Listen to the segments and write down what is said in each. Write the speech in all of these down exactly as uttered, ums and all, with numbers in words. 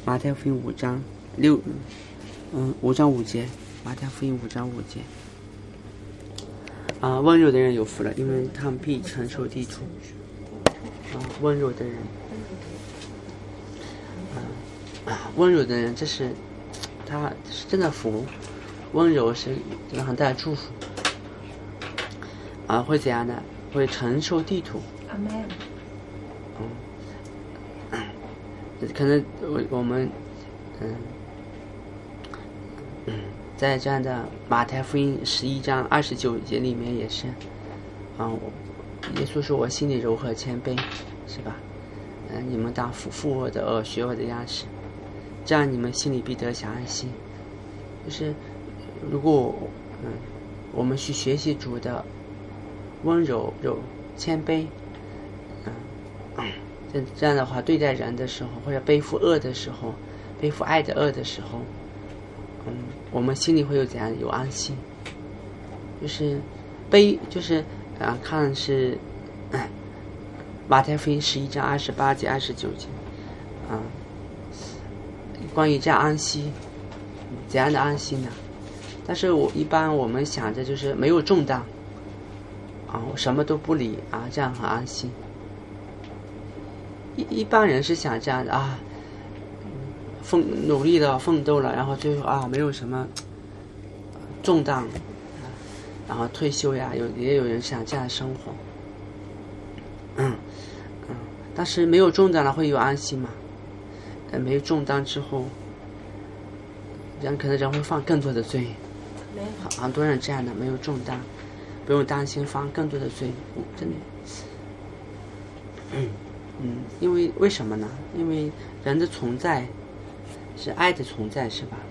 马太福音五章六，嗯，五章五节，马太福音五章五节。啊，温柔的人有福了，因为他们必承受地土。啊，温柔的人，啊，温柔的人，这是他是真的福，温柔是真的很大的祝福。啊，会怎样呢？会承受地土。 阿门。 嗯，可能我我们嗯嗯，在这样的马太福音十一章二十九节里面也是，啊，耶稣说我心里柔和谦卑，是吧？嗯，你们当负负我的恶，学我的样式，这样你们心里必得享安息。就是如果嗯我们去学习主的温柔柔谦卑，嗯嗯。这这样的话，对待人的时候，或者背负恶的时候，背负爱的恶的时候，嗯，我们心里会有怎样有安息？就是背，就是啊，看是哎马太福音十一章二十八节、二十九节，啊，关于这样安息，怎样的安息呢？但是我一般我们想着就是没有重担，啊，我什么都不理啊，这样很安息。一一般人是想这样的啊，奋努力的奋斗了，然后最后啊没有什么重担，然后退休呀，有也有人想这样生活，嗯嗯，但是没有重担了会有安息吗？呃，没有重担之后，人可能人会犯更多的罪，很很多人这样的，没有重担，不用担心犯更多的罪，真的，嗯。嗯，因为为什么呢？因为人的存在是爱的存在，是吧？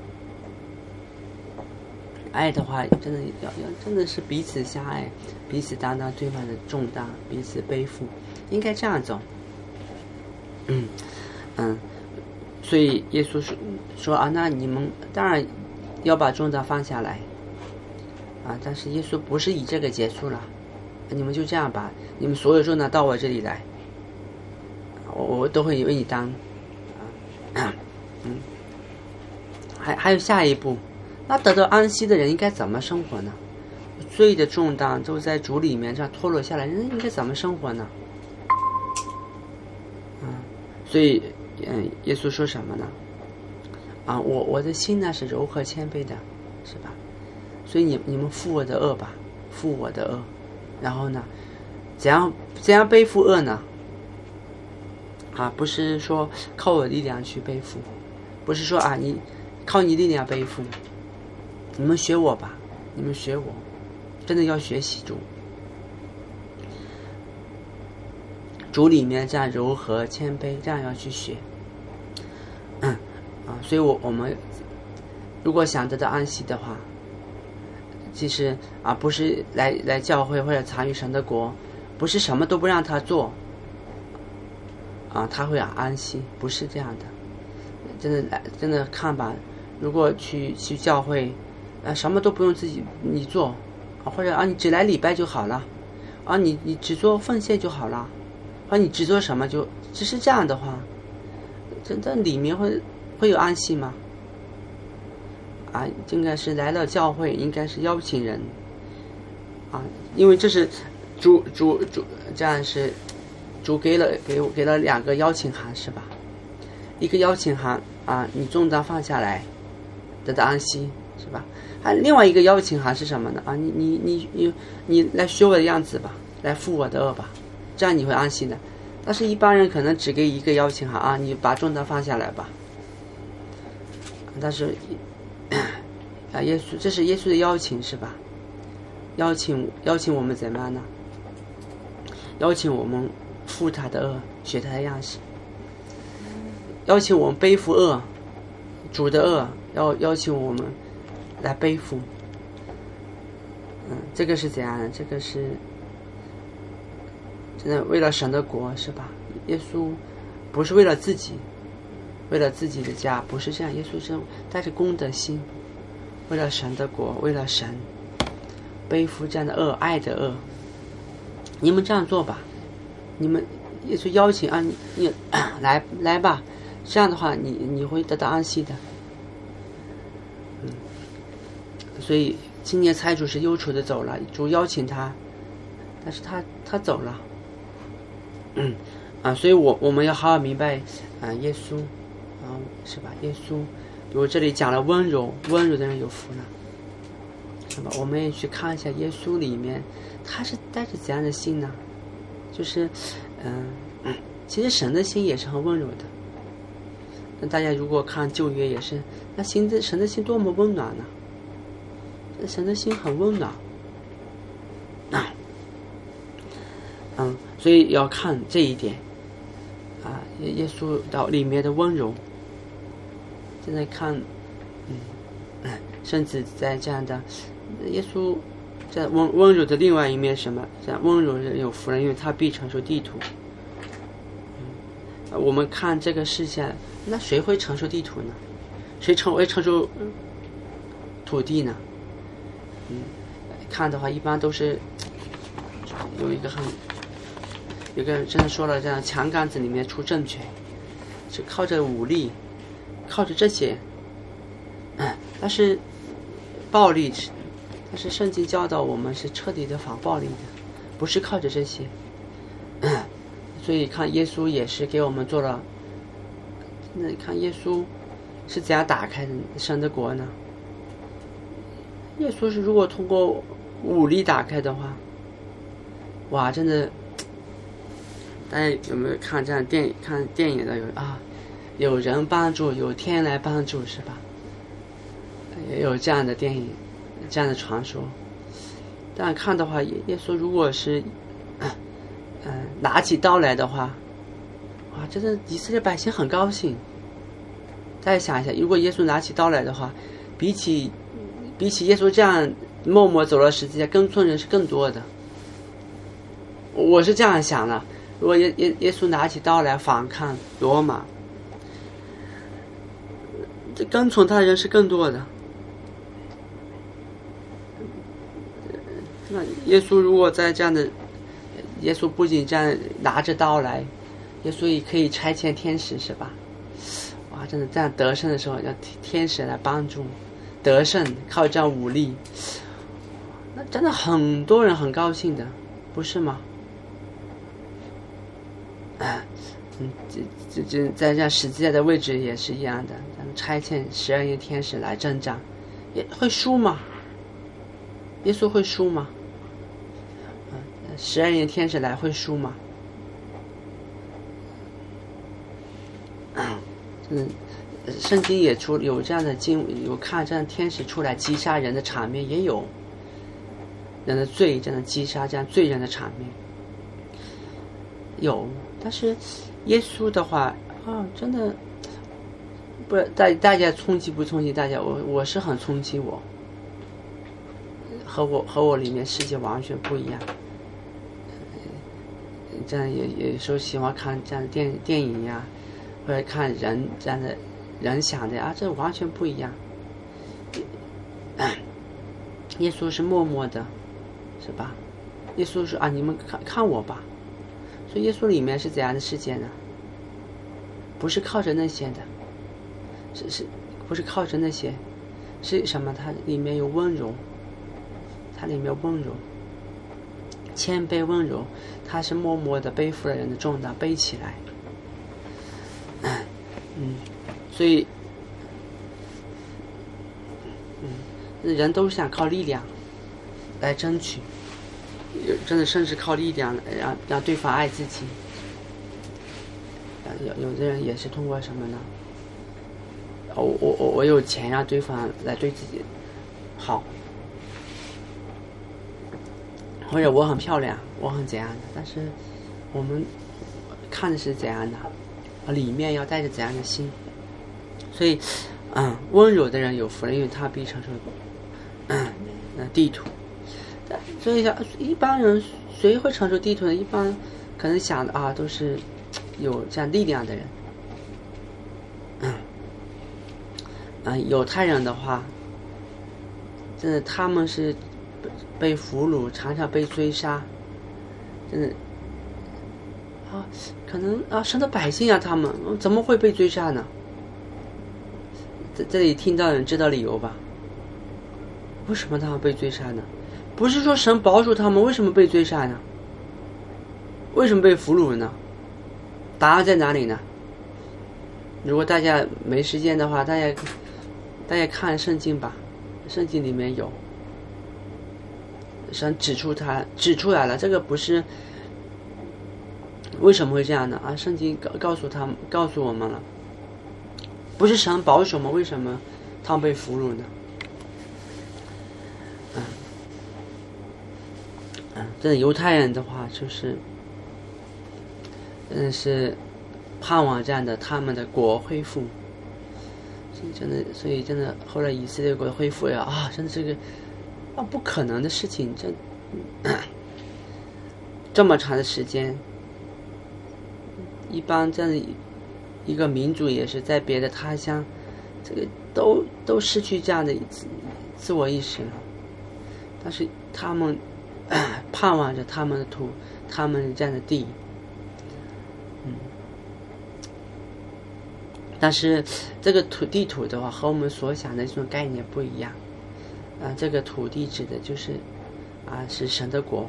爱的话，真的要要真的是彼此相爱，彼此担当对方的重担，彼此背负，应该这样走。嗯嗯，所以耶稣说说啊，那你们当然要把重担放下来啊，但是耶稣不是以这个结束了，你们就这样吧，你们所有重担到我这里来。我我都会为你当，啊，嗯，还还有下一步，那得到安息的人应该怎么生活呢？罪的重担都在主里面这样脱落下来，人应该怎么生活呢？嗯，所以，嗯，耶稣说什么呢？啊，我我的心呢是柔和谦卑的，是吧？所以你你们负我的恶吧，负我的恶，然后呢，怎样怎样背负恶呢？啊，不是说靠我的力量去背负，不是说啊你靠你力量背负，你们学我吧，你们学我，真的要学习主，主里面这样柔和谦卑，这样要去学，嗯啊，所以我我们如果想得到安息的话，其实啊不是来来教会或者参与神的国，不是什么都不让他做。啊，他会安息，不是这样的，真的来，真的看吧。如果去去教会，啊，什么都不用自己你做，啊，或者啊，你只来礼拜就好了，啊，你你只做奉献就好了，啊，你只做什么就，只是这样的话，真的里面会会有安息吗？啊，应该是来到教会，应该是邀请人，啊，因为这是主主主这样是。主给了给我给了两个邀请函是吧？一个邀请函啊，你重担放下来，得到安息是吧？还另外一个邀请函是什么呢？啊，你你你你你来学我的样子吧，来负我的恶吧，这样你会安息的。但是一般人可能只给一个邀请函啊，你把重担放下来吧。但是啊，耶稣这是耶稣的邀请是吧？邀请邀请我们怎么样呢？邀请我们。负他的恶，学他的样式，邀请我们背负恶，主的恶，要邀请我们来背负。嗯，这个是怎样的？这个是真的为了神的国是吧？耶稣不是为了自己，为了自己的家，不是这样。耶稣是带着公的心，为了神的国，为了神背负这样的恶，爱的恶。你们这样做吧。你们也是邀请啊，你你来来吧， 这样的话你你会得到安息的。嗯，所以今年财主是忧愁的走了，主邀请他，但是他他走了。嗯啊，所以我我们要好好明白啊，耶稣啊，是吧？耶稣，比如这里讲了温柔，温柔的人有福了，是吧？我们也去看一下耶稣里面，他是带着怎样的心呢？就是嗯、呃，其实神的心也是很温柔的。那大家如果看旧约也是，那心的神的心多么温暖呢？神的心很温暖啊，嗯，所以要看这一点啊，耶稣到里面的温柔。现在看，嗯，甚至在这样的耶稣在温温柔的另外一面什么？这样温柔人有福了，因为他必承受地土。嗯，我们看这个世界，那谁会承受地土呢？谁承会承受土地呢？嗯，看的话一般都是有一个很有一个真的说了，这样枪杆子里面出政权，是靠着武力，靠着这些。嗯，但是暴力，但是圣经教导我们是彻底的反暴力的，不是靠着这些。嗯，所以看耶稣也是给我们做了。那你看耶稣是怎样打开神的国呢？耶稣是如果通过武力打开的话，哇，真的，大家有没有看这样电影？看电影的有啊，有人帮助，有天来帮助，是吧？也有这样的电影，这样的传说。但看的话，耶稣如果是，嗯、呃，拿起刀来的话，哇，真的以色列百姓很高兴。大家想一下，如果耶稣拿起刀来的话，比起比起耶稣这样默默走了十字架，跟从人是更多的。我是这样想的，如果耶耶耶稣拿起刀来反抗罗马，这跟从他的人是更多的。那耶稣如果在这样的，耶稣不仅这样拿着刀来，耶稣也可以差遣天使，是吧？哇，真的这样得胜的时候，要天使来帮助得胜，靠这样武力，那真的很多人很高兴的，不是吗？啊，嗯，这这这在这样十字架的位置也是一样的，差遣十二位天使来征战，也会输吗？耶稣会输吗？十二位天使来会输吗？嗯，圣经也出有这样的经，有看这样天使出来击杀人的场面，也有人的罪这样击杀这样罪人的场面，有。但是耶稣的话啊，真的不是大大家冲击不冲击？大家我我是很冲击我，和我和我里面世界完全不一样。这样也有时候喜欢看这样的电电影呀，或者看人这样的人想的啊，这完全不一样。耶稣是默默的，是吧？耶稣说啊，你们看看我吧。所以耶稣里面是怎样的世界呢？不是靠着那些的，是是，不是靠着那些，是什么？它里面有温柔，它里面有温柔。谦卑温柔，他是默默的背负了人的重担，背起来。嗯，所以，嗯，人都想靠力量来争取，真的甚至靠力量让让对方爱自己。有有的人也是通过什么呢？我我我我有钱让对方来对自己好。或者我很漂亮，我很怎样的，但是我们看的是怎样的，里面要带着怎样的心。所以，嗯，温柔的人有福了，因为他必承受嗯地土。所以，一般人谁会承受地土呢？一般可能想的啊，都是有这样力量的人。嗯，嗯，犹太人的话，真的他们是被俘虏，常常被追杀，真的啊，可能啊，神的百姓啊，他们怎么会被追杀呢？在这里听到人知道理由吧？为什么他们被追杀呢？不是说神保守他们，为什么被追杀呢？为什么被俘虏呢？答案在哪里呢？如果大家没时间的话，大家大家看圣经吧，圣经里面有神指出他指出来了，这个不是为什么会这样呢？啊，圣经告告诉他们告诉我们了，不是神保守吗？为什么他们被俘虏呢？嗯嗯，这犹太人的话就是，真的是盼望这样的他们的国恢复，所以真的，所以真的后来以色列国恢复了啊，真的这个啊不可能的事情，这这么长的时间，一般这样的一个民族也是在别的他乡，这个都都失去这样的自自我意识了，但是他们盼望着他们的土，他们这样的地。嗯，但是这个土地土的话，和我们所想的这种概念不一样。啊，这个土地指的就是啊，是神的国。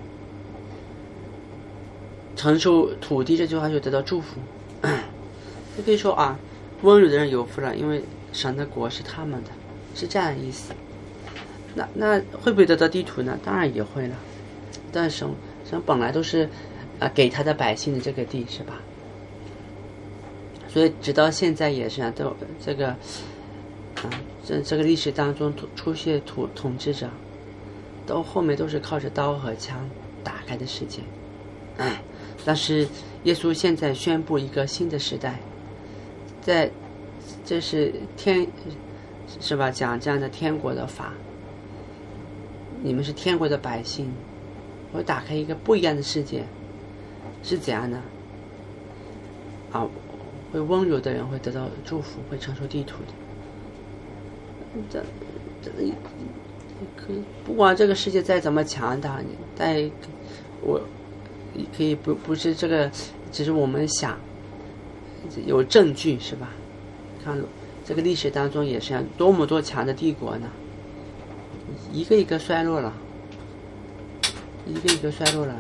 承受土地这句话就得到祝福。就可以说啊，温柔的人有福了，因为神的国是他们的，是这样的意思。那那会不会得到地土呢？当然也会了。但神神本来都是啊给他的百姓的这个地，是吧？所以直到现在也是啊，都这个啊，这这个历史当中出现土统治者，到后面都是靠着刀和枪打开的世界。嗯，但是耶稣现在宣布一个新的时代，在这是天是吧？讲这样的天国的法，你们是天国的百姓，我打开一个不一样的世界，是怎样呢？啊，会温柔的人会得到祝福，会承受地土的。这这可不管这个世界再怎么强大，但我可以不不是这个，只是我们想有证据是吧？看这个历史当中也是多么多强的帝国呢，一个一个衰落了，一个一个衰落了。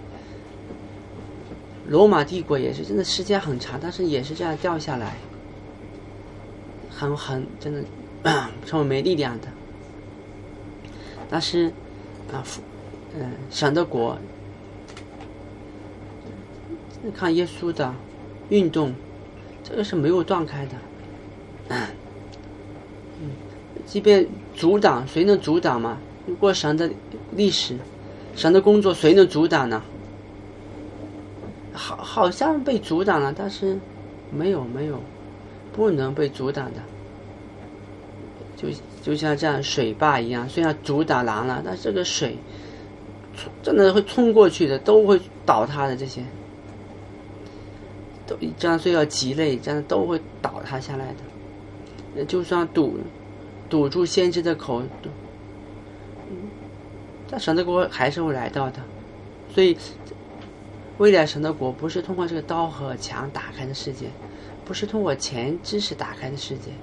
罗马帝国也是真的时间很长，但是也是这样掉下来，很很真的成为没力量的。但是啊，嗯、呃，神的国，看耶稣的运动，这个是没有断开的。嗯，即便阻挡，谁能阻挡嘛？如果神的历史，神的工作，谁能阻挡呢？好，好像被阻挡了，但是没有没有，不能被阻挡的。就就像这样水坝一样，虽然阻挡拦了，但这个水真的会冲过去的，都会倒塌的。这些都这样，虽要急累，这样都会倒塌下来的。就算堵堵住先知的口，但神的国还是会来到的。所以未来神的国不是通过这个刀和枪打开的世界，不是通过钱知识打开的世界，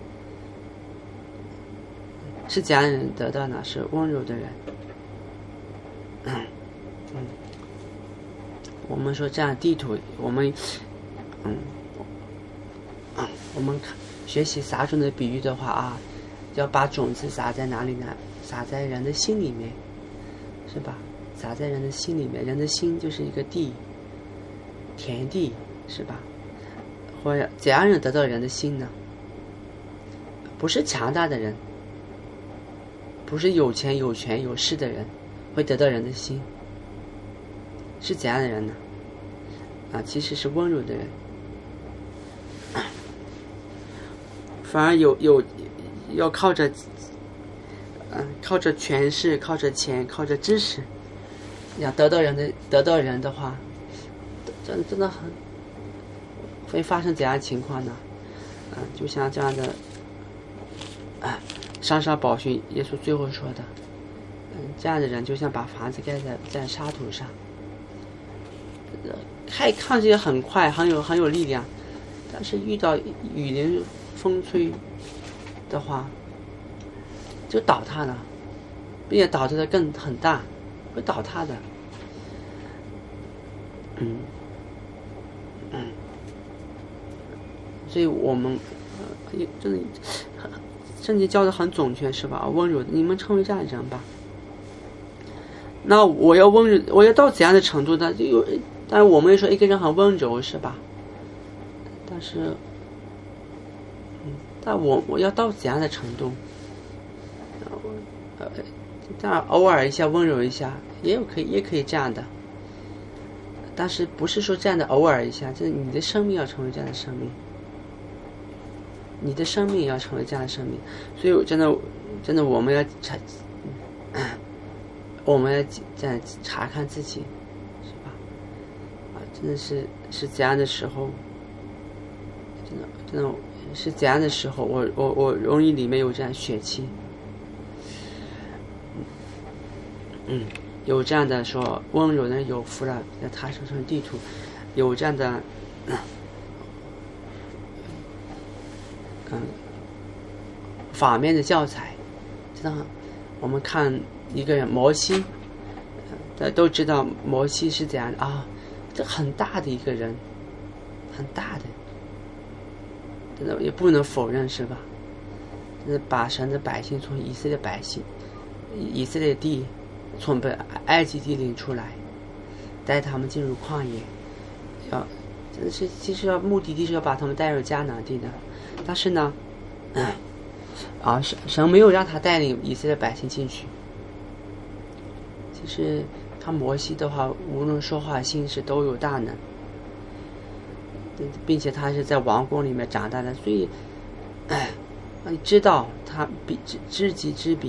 是怎样的人得到呢？是温柔的人。嗯嗯，我们说这样地图，我们嗯嗯，我们学习撒种的比喻的话啊，要把种子撒在哪里呢？撒在人的心里面，是吧？撒在人的心里面，人的心就是一个地，田地，是吧？或者怎样人得到人的心呢？不是强大的人，不是有钱有权有势的人会得到人的心，是怎样的人呢？啊，其实是温柔的人。反而有有要靠着，嗯、呃，靠着权势，靠着钱，靠着知识。要得到人的得到人的话，真真的很会发生怎样的情况呢？嗯、呃，就像这样的，啊，上沙宝训耶稣最后说的，嗯，这样的人就像把房子盖在在沙土上， 看看起来很快，很有很有力量，但是遇到雨淋风吹的话，就倒塌了，并且导致的更很大，会倒塌的。嗯嗯，所以我们呃真的圣经教的很准确，是吧？温柔的，你们成为这样的人吧。那我要温柔，我要到怎样的程度呢？就有，但是我们也说一个人很温柔，是吧？但是，嗯，但我我要到怎样的程度？呃，当然偶尔一下温柔一下，也有可以，也可以这样的。但是不是说这样的偶尔一下，就是你的生命要成为这样的生命，你的生命也要成为这样的生命。所以我真的，真的我们要查，我们要这样查看自己，是吧？啊，真的是是怎样的时候，真的真的是怎样的时候，我我我容易里面有这样血气，嗯。有这样的说温柔的人有福了，在他生成地图，有这样的，嗯，反面的教材，知道吗？我们看一个人摩西，大家都知道摩西是怎样的啊？这很大的一个人，很大的，真的也不能否认，是吧？就是把神的百姓从以色列百姓、以色列地。从被埃及地领出来，带他们进入旷野，要真的是其实要目的地是要把他们带入迦南地的，但是呢，嗯、啊神神没有让他带领以色列百姓进去。其实他摩西的话，无论说话行事都有大能，并且他是在王宫里面长大的，所以，哎，你知道他比知知己知彼。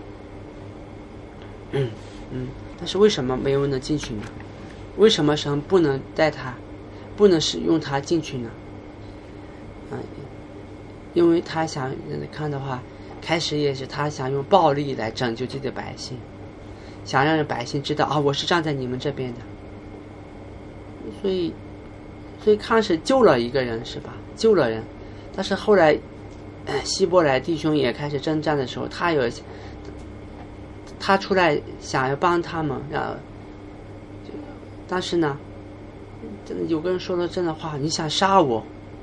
嗯嗯，但是为什么没有能进去呢？为什么神不能带他，不能使用他进去呢？嗯，因为他想看的话，开始也是他想用暴力来拯救自己的百姓，想让百姓知道啊，我是站在你们这边的。所以，所以开始救了一个人，是吧？救了人，但是后来，哎，希伯来弟兄也开始征战的时候，他有。他出来想要帮他们，啊，但是呢，真的有个人说了真的话，你想杀我，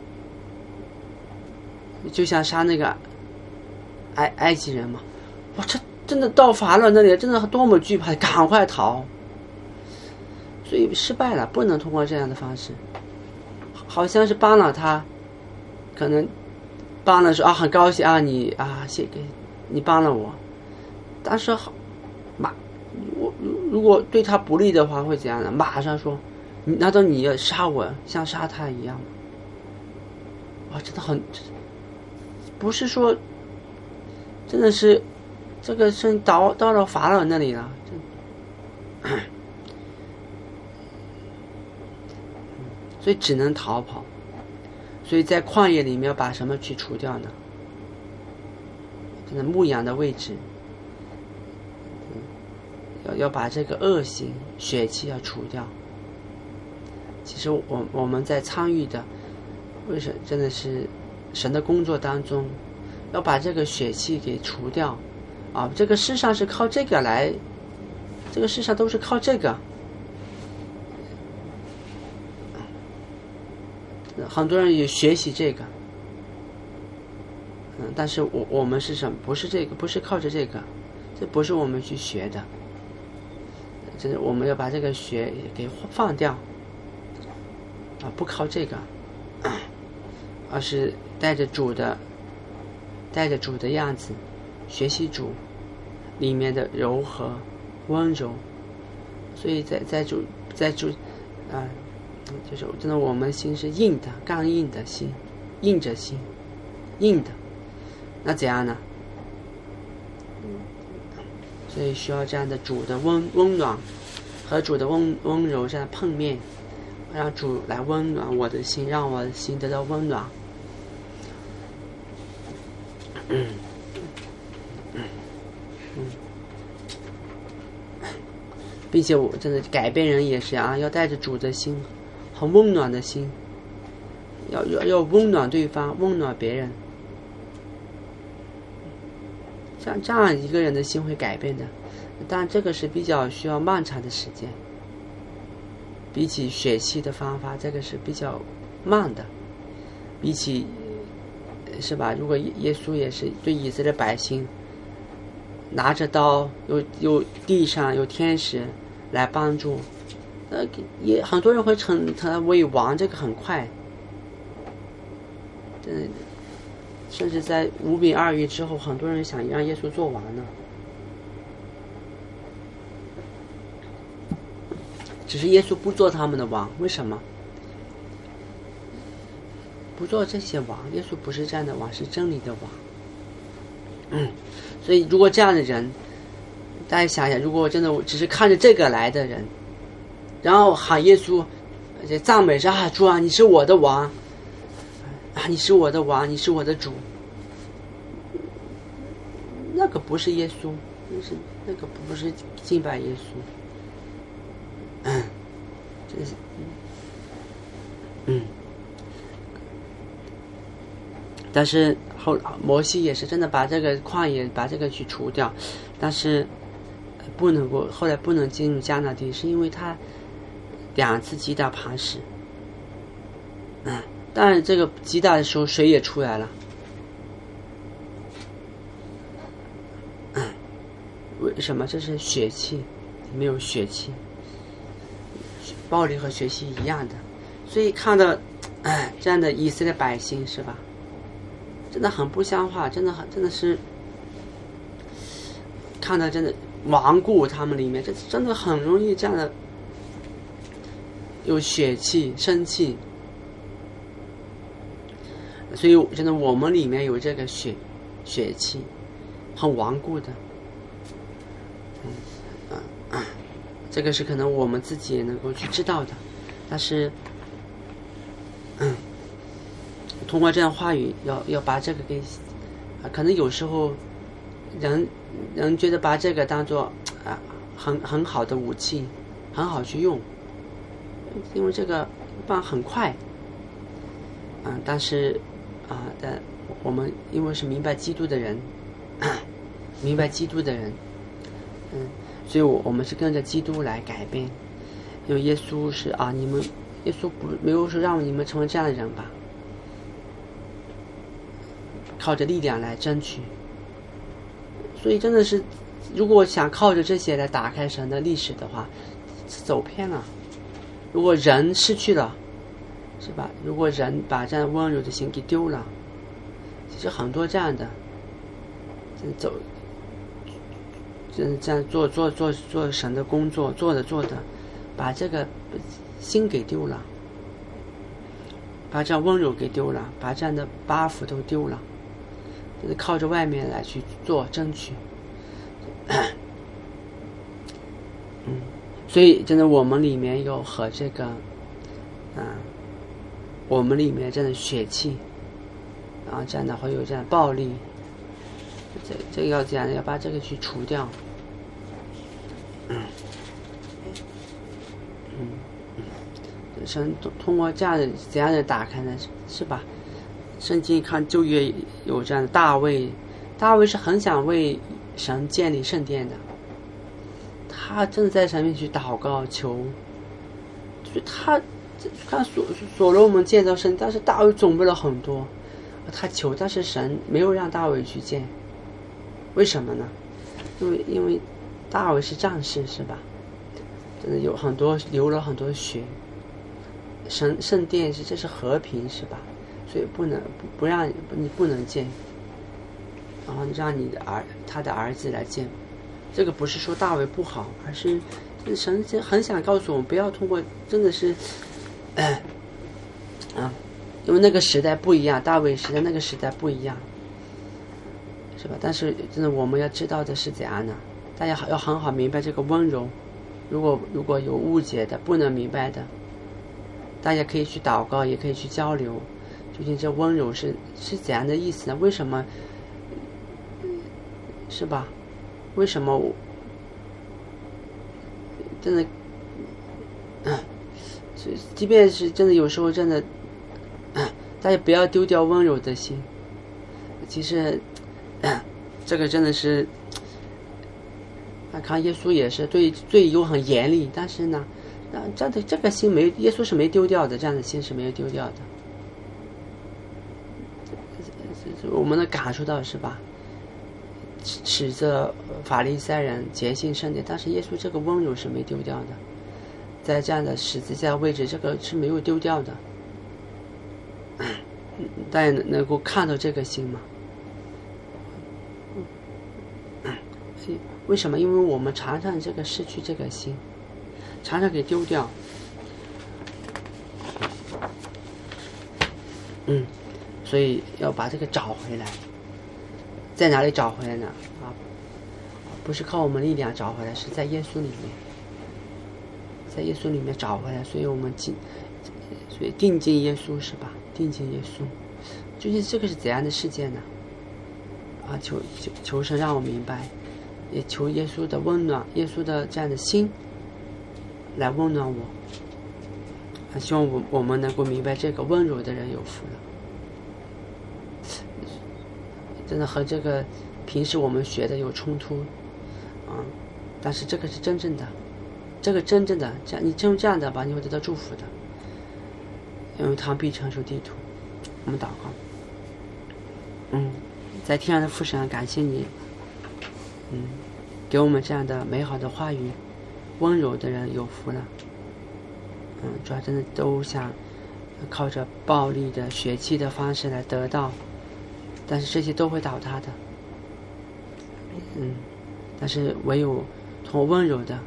就像杀那个埃埃及人嘛，哇，这真的到法老那里，真的多么惧怕，赶快逃，所以失败了，不能通过这样的方式，好像是帮了他，可能帮了说啊很高兴啊你啊谢给你帮了我，但是好。马，我如果对他不利的话会怎样呢？马上说，你难道你要杀我，像杀他一样吗？哇，真的很，不是说，真的是，这个是到到了法老那里了，所以只能逃跑。所以在旷野里面要把什么去除掉呢？真的牧羊的位置。要要把这个恶行血气要除掉。其实我我们在参与的，为什么真的是神的工作当中，要把这个血气给除掉啊！这个世上是靠这个来，这个世上都是靠这个。很多人也学习这个，嗯，但是我我们是什么？不是这个，不是靠着这个，这不是我们去学的。就是我们要把这个学给放掉啊，不靠这个，而是带着主的带着主的样子学习主里面的柔和温柔。所以在在主在主啊、呃，就是真的我们心是硬的，刚硬的心，硬着心，硬的，那怎样呢？所以需要这样的主的温温暖和主的温温柔这样碰面，让主来温暖我的心，让我的心得到温暖。嗯嗯嗯， 并且我真的改变人也是啊，要带着主的心，很温暖的心，要要要温暖对方，温暖别人。像这样一个人的心会改变的，但这个是比较需要漫长的时间。比起血气的方法，这个是比较慢的。比起是吧？如果耶稣也是对以色列百姓拿着刀，有有地上有天使来帮助，呃，也很多人会称他为王，这个很快。嗯。甚至在五饼二鱼之后，很多人想让耶稣做王呢。只是耶稣不做他们的王，为什么？不做这些王，耶稣不是这样的王，是真理的王。嗯，所以如果这样的人，大家想想，如果真的只是看着这个来的人，然后喊耶稣，而且赞美说啊，主啊，你是我的王。啊，你是我的王，你是我的主，那个不是耶稣，那是那个不是敬拜耶稣，嗯，这是嗯，但是后摩西也是真的把这个旷野把这个去除掉，但是不能够后来不能进入迦南地，是因为他两次击打磐石，嗯。当然这个击打的时候水也出来了，嗯，为什么？这是血气，没有血气，暴力和血气一样的，所以看到哎这样的以色列百姓是吧，真的很不像话，真的很真的是看到真的顽固他们里面，这真的很容易这样的有血气生气。所以真的我们里面有这个血血气，很顽固的，嗯嗯、呃呃、这个是可能我们自己也能够去知道的，但是嗯，通过这样话语要要把这个给啊，可能有时候人人觉得把这个当做啊很很好的武器，很好去用，因为这个一般很快，嗯、呃，但是。啊，但我们因为是明白基督的人，明白基督的人，嗯，所以我我们是跟着基督来改变，因为耶稣是啊，你们耶稣不没有说让你们成为这样的人吧，靠着力量来争取，所以真的是，如果想靠着这些来打开神的历史的话，走偏了。如果人失去了。是吧？如果人把这样温柔的心给丢了，其实很多这样的，走，这样做做做做神的工作，做着做着，把这个心给丢了，把这样温柔给丢了，把这样的包袱都丢了，就是靠着外面来去做争取。嗯，所以真的我们里面有和这个，嗯。我们里面这样的血气，然后这样的会有这样的暴力，这这个要这样的要把这个去除掉。嗯嗯嗯，神通过这样的怎样的打开呢？是吧？圣经看旧约有这样的大卫，大卫是很想为神建立圣殿的，他真的在上面去祷告求，所以他。看所所罗门建造圣，但是大卫准备了很多，他求，但是神没有让大卫去建，为什么呢？因为因为大卫是战士是吧？真的有很多流了很多血，神圣殿是这是和平是吧？所以不能不不让你不能建，然后让你的儿他的儿子来建，这个不是说大卫不好，而是神很想告诉我们，不要通过真的是。啊，因为那个时代不一样，大卫时代那个时代不一样，是吧？但是真的我们要知道的是怎样呢？大家要很好明白这个温柔。如果如果有误解的、不能明白的，大家可以去祷告，也可以去交流，究竟这温柔是是怎样的意思呢？为什么？是吧？为什么真的，嗯，即便是真的有时候真的，大家不要丢掉温柔的心。其实，这个真的是，啊，看耶稣也是对罪有很严厉，但是呢，那这样的这个心没耶稣是没丢掉的，这样的心是没有丢掉的。我们能感受到是吧？指责法利赛人洁净圣殿，但是耶稣这个温柔是没丢掉的，在这样的十字架位置，这个是没有丢掉的。大家能够看到这个心吗？为什么？因为我们常常这个失去这个心，常常给丢掉。嗯，所以要把这个找回来。在哪里找回来呢？啊，不是靠我们力量找回来，是在耶稣里面，在耶稣里面找回来。所以我们进，所以定睛耶稣是吧？定睛耶稣，究竟这个是怎样的事件呢？啊，求求求神让我明白，也求耶稣的温暖，耶稣的这样的心来温暖我。啊，希望我我们能够明白，这个温柔的人有福了。真的和这个平时我们学的有冲突，啊，但是这个是真正的，这个真正的，这样你只有这样的吧，你会得到祝福的。因为他必承受地土。我们祷告，嗯，在天上的父神，感谢你，嗯，给我们这样的美好的话语，温柔的人有福了。嗯，主要真的都想靠着暴力的血气的方式来得到。但是这些都会倒塌的，嗯，但是唯有通过温柔的，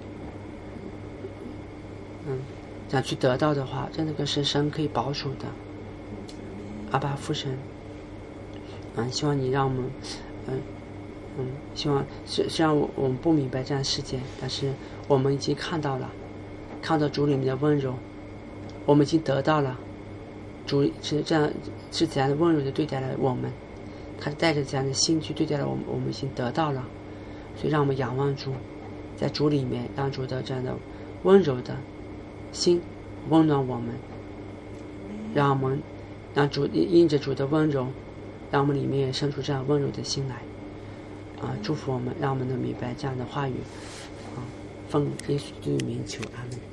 嗯，想去得到的话，这那个是神可以保守的。阿爸父神，嗯，希望你让我们，嗯嗯，希望虽虽然我我们不明白这样事件，但是我们已经看到了，看到主里面的温柔，我们已经得到了。主是这样，是怎样的温柔的对待了我们，他带着这样的心去对待了我们，我们已经得到了。所以让我们仰望主，在主里面让主的这样的温柔的心温暖我们，让我们让主因着主的温柔，让我们里面也生出这样温柔的心来啊！祝福我们，让我们能明白这样的话语啊！奉耶稣的名求，阿门。